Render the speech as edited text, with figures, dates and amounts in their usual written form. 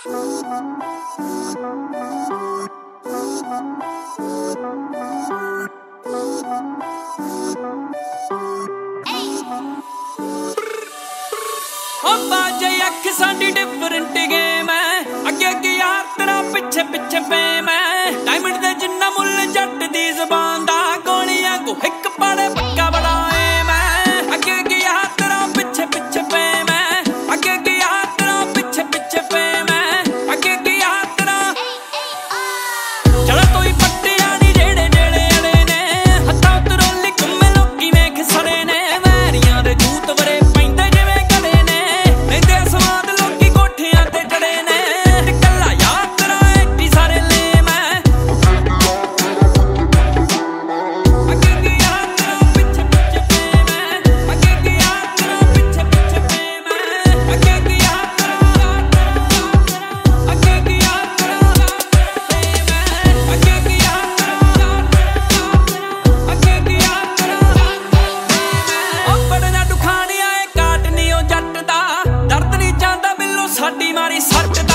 बाजे अख साडी different game है अगे अगे यार तेरा पिछे पिछे फेम है डायमंड दे जिन्ना मुल जट दी ज़बान दा गोलियां को हिक पाड़े पक्का बड़ा एम है अगे अगे यार तेरा पिछे पिछे फेम है अगे अगे यार तेरा पिछे पिछे फेम है अगे अगे यार तेरा चला तो ही पट्टे आनी जेड़े जेड़े अड़े ने हत्था उतरोली घुम्मे लोकी वेख सड़े ने वैरियां दे जूत वरे साडी मारी सट